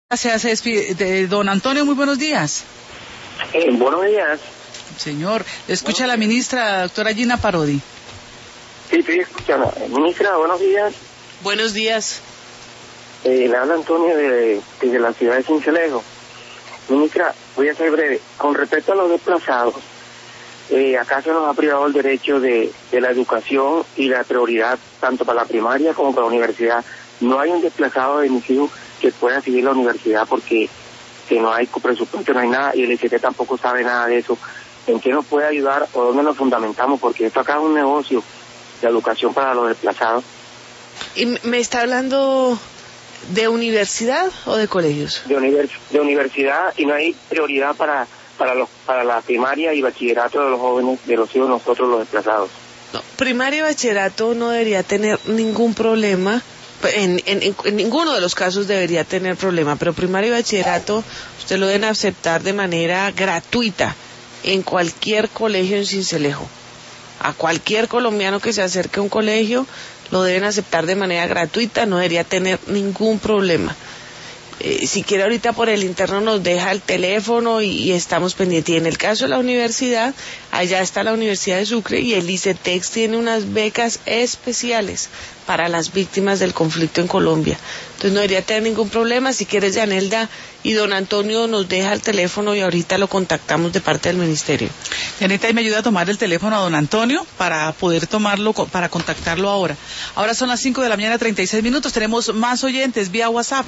Se despide de don Antonio, muy buenos días. Buenos días. Señor, escucha a la ministra, doctora Gina Parodi. Sí, estoy escuchando. Ministra, buenos días. Buenos días. Le habla Antonio desde la ciudad de Sincelejo. Ministra, voy a ser breve. Con respecto a los desplazados, acá se nos ha privado el derecho de la educación y la prioridad tanto para la primaria como para la universidad. No hay un desplazado de mis hijos que pueda seguir la universidad porque que no hay presupuesto, no hay nada, y el ICT tampoco sabe nada de eso. ¿En qué nos puede ayudar o dónde nos fundamentamos? Porque esto acá es un negocio de educación para los desplazados. ¿Y me está hablando de universidad o de colegios? De universidad, y no hay prioridad para la primaria y bachillerato de los jóvenes, de los hijos de nosotros los desplazados. No, primaria y bachillerato no debería tener ningún problema. En ninguno de los casos debería tener problema, pero primaria y bachillerato usted lo deben aceptar de manera gratuita en cualquier colegio en Sincelejo. A cualquier colombiano que se acerque a un colegio lo deben aceptar de manera gratuita, no debería tener ningún problema. Si quiere ahorita por el interno nos deja el teléfono y estamos pendientes. Y en el caso de la universidad, allá está la Universidad de Sucre y el ICETEX tiene unas becas especiales para las víctimas del conflicto en Colombia. Entonces no debería tener ningún problema. Si quieres, Yanelda y don Antonio nos deja el teléfono y ahorita lo contactamos de parte del ministerio. Yanelda, y me ayuda a tomar el teléfono a don Antonio para poder tomarlo, para contactarlo ahora. Ahora son las 5 de la mañana, 36 minutos. Tenemos más oyentes vía WhatsApp.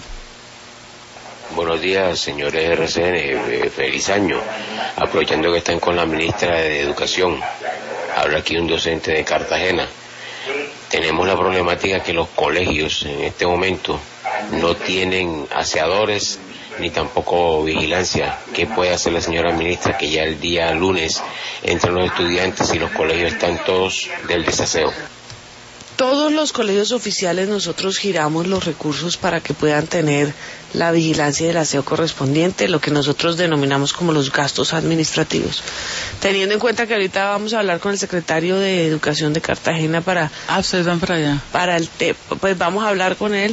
Buenos días, señores RCN, feliz año. Aprovechando que están con la ministra de Educación, habla aquí un docente de Cartagena. Tenemos la problemática que los colegios en este momento no tienen aseadores ni tampoco vigilancia. ¿Qué puede hacer la señora ministra que ya el día lunes entran los estudiantes y los colegios están todos del desaseo? Todos los colegios oficiales nosotros giramos los recursos para que puedan tener la vigilancia y el aseo correspondiente, lo que nosotros denominamos como los gastos administrativos. Teniendo en cuenta que ahorita vamos a hablar con el secretario de Educación de Cartagena para... ustedes van para allá. Pues vamos a hablar con él,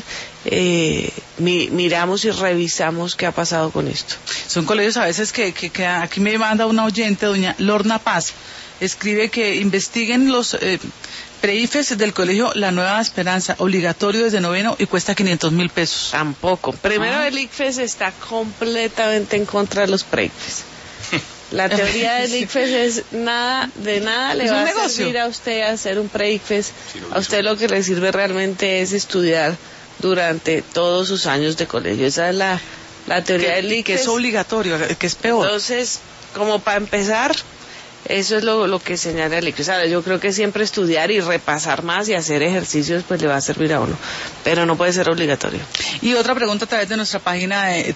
miramos y revisamos qué ha pasado con esto. Son colegios a veces que aquí me manda una oyente, doña Lorna Paz, escribe que investiguen los... pre-IFES del colegio La Nueva Esperanza, obligatorio desde noveno y cuesta 500.000 pesos. Tampoco. Primero, el ICFES está completamente en contra de los pre-IFES. La teoría del ICFES es de nada le va a servir a usted hacer un pre-ICFES. A usted lo que le sirve realmente es estudiar durante todos sus años de colegio. Esa es la teoría del ICFES. Que es obligatorio, que es peor. Entonces, como para empezar... Eso es lo que señala el ICFES. Yo creo que siempre estudiar y repasar más y hacer ejercicios pues le va a servir a uno, pero no puede ser obligatorio. Y otra pregunta a través de nuestra página de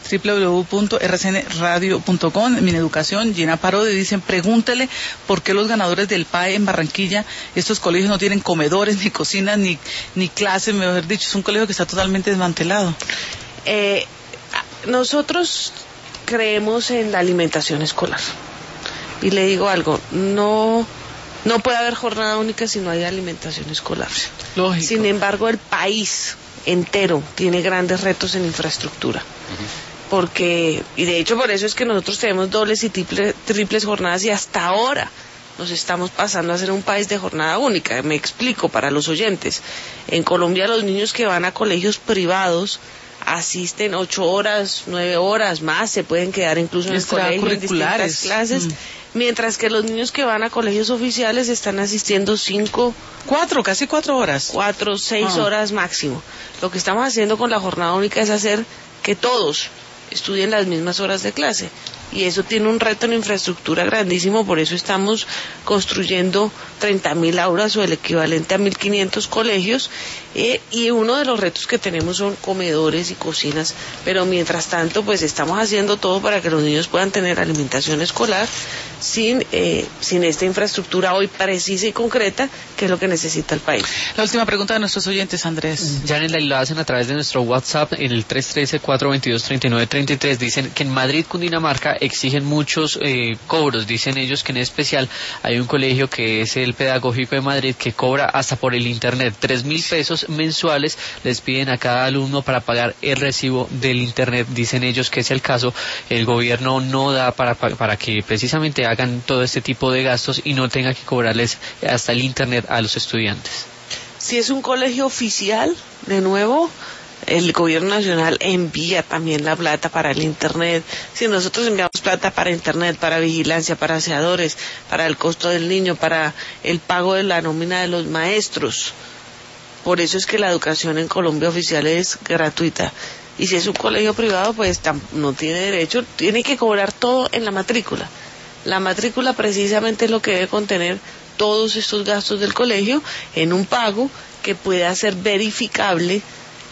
www.rcnradio.com, Mineducación, Gina Parodi, dicen, pregúntele por qué los ganadores del PAE en Barranquilla, estos colegios no tienen comedores, ni cocinas, ni clases, mejor dicho, es un colegio que está totalmente desmantelado. Nosotros creemos en la alimentación escolar. Y le digo algo, no puede haber jornada única si no hay alimentación escolar. Lógico. Sin embargo, el país entero tiene grandes retos en infraestructura. Porque, y de hecho por eso es que nosotros tenemos dobles y triples jornadas y hasta ahora nos estamos pasando a ser un país de jornada única. Me explico para los oyentes. En Colombia los niños que van a colegios privados asisten 8 horas, 9 horas más, se pueden quedar incluso en el colegio en distintas clases. Mientras que los niños que van a colegios oficiales están asistiendo casi 4 horas. 4, 6 horas máximo. Lo que estamos haciendo con la jornada única es hacer que todos estudien las mismas horas de clase. Y eso tiene un reto en infraestructura grandísimo, por eso estamos construyendo 30.000 aulas o el equivalente a 1.500 colegios, y uno de los retos que tenemos son comedores y cocinas, pero mientras tanto pues estamos haciendo todo para que los niños puedan tener alimentación escolar, sin esta infraestructura hoy precisa y concreta, que es lo que necesita el país. La última pregunta de nuestros oyentes, Andrés. Janet, lo hacen a través de nuestro WhatsApp en el 313-422-3933. Dicen que en Madrid, Cundinamarca, exigen muchos cobros. Dicen ellos que en especial hay un colegio que es el Pedagógico de Madrid que cobra hasta por el internet 3.000 pesos mensuales. Les piden a cada alumno para pagar el recibo del internet. Dicen ellos que es el caso. El gobierno no da para que precisamente hagan todo este tipo de gastos y no tenga que cobrarles hasta el internet a los estudiantes. Si es un colegio oficial, de nuevo, el gobierno nacional envía también la plata para el internet. Si nosotros enviamos plata para internet, para vigilancia, para aseadores, para el costo del niño, para el pago de la nómina de los maestros. Por eso es que la educación en Colombia oficial es gratuita. Y si es un colegio privado, pues no tiene derecho, tiene que cobrar todo en la matrícula. La matrícula precisamente es lo que debe contener todos estos gastos del colegio en un pago que pueda ser verificable,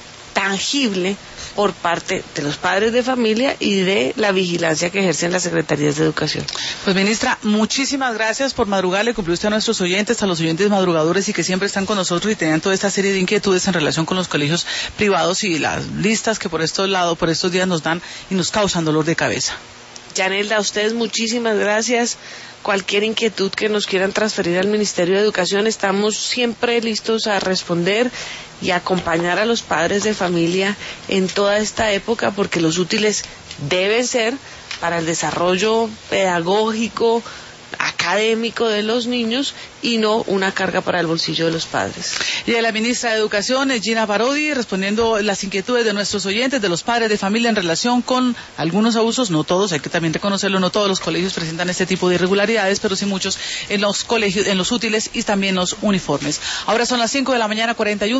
tangible, por parte de los padres de familia y de la vigilancia que ejercen las secretarías de educación. Pues, ministra, muchísimas gracias por madrugarle, cumplió usted a nuestros oyentes, a los oyentes madrugadores y que siempre están con nosotros y tenían toda esta serie de inquietudes en relación con los colegios privados y las listas que por estos días nos dan y nos causan dolor de cabeza. Yanelda, a ustedes muchísimas gracias. Cualquier inquietud que nos quieran transferir al Ministerio de Educación, estamos siempre listos a responder y acompañar a los padres de familia en toda esta época, porque los útiles deben ser para el desarrollo pedagógico, académico de los niños y no una carga para el bolsillo de los padres. Y de la ministra de Educación, Gina Parodi, respondiendo las inquietudes de nuestros oyentes, de los padres de familia en relación con algunos abusos, no todos, hay que también reconocerlo, no todos los colegios presentan este tipo de irregularidades, pero sí muchos en los colegios, en los útiles y también los uniformes. Ahora son las 5 de la mañana, 41.